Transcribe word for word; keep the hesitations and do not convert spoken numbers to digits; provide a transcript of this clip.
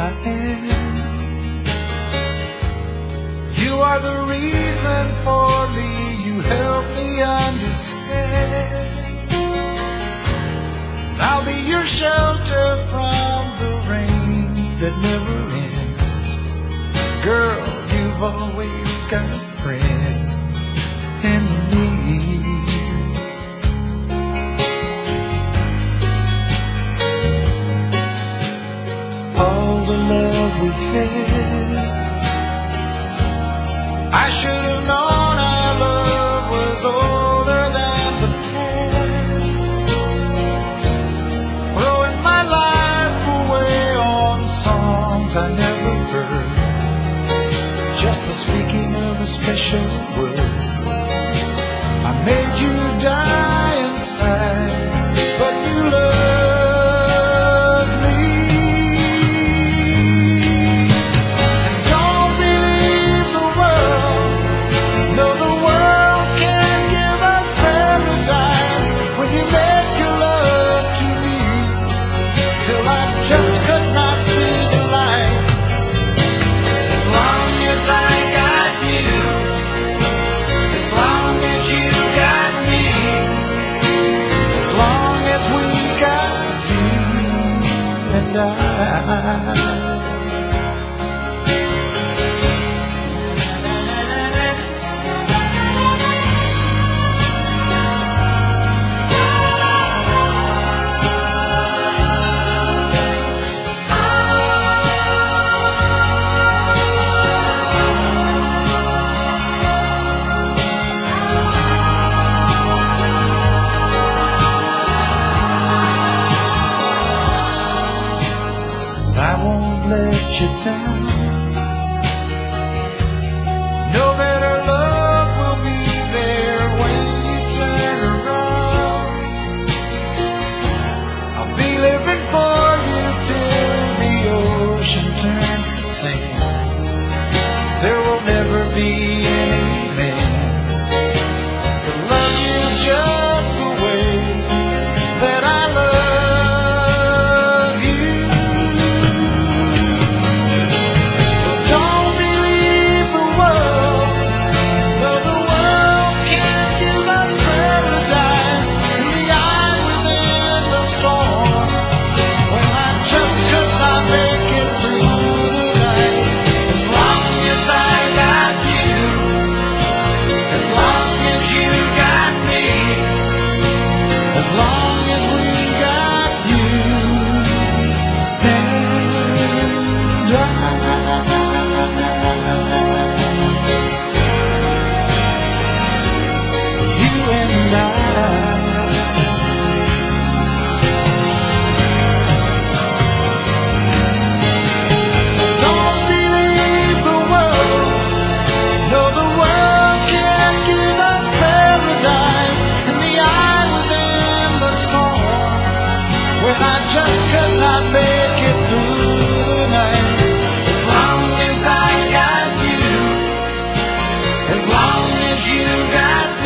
I am. You are the reason for me. You help me understand. I'll be your shelter from the rain that never ends. Girl, you've always got a friend in me. All the love we had, I should have known our love was older than the past. Throwing my life away on songs I never heard, just for speaking of a special word. I made you die inside, but you loved me. And don't believe the world. No, the world can't give us paradise when you make your love to me, till I just could not see the light. As long as I got you, as long as you got me, as long as we got you and I. I won't let you down. No better love will be there when you turn around. I'll be living for you till the ocean turns to sand. There will never be any man to love you just the way that I love. As long as we got you and I, you and I. So don't believe the world. No, the world can't give us paradise in the eye within the storm, when I just could not make it through the night. As long as I got you, as long as you got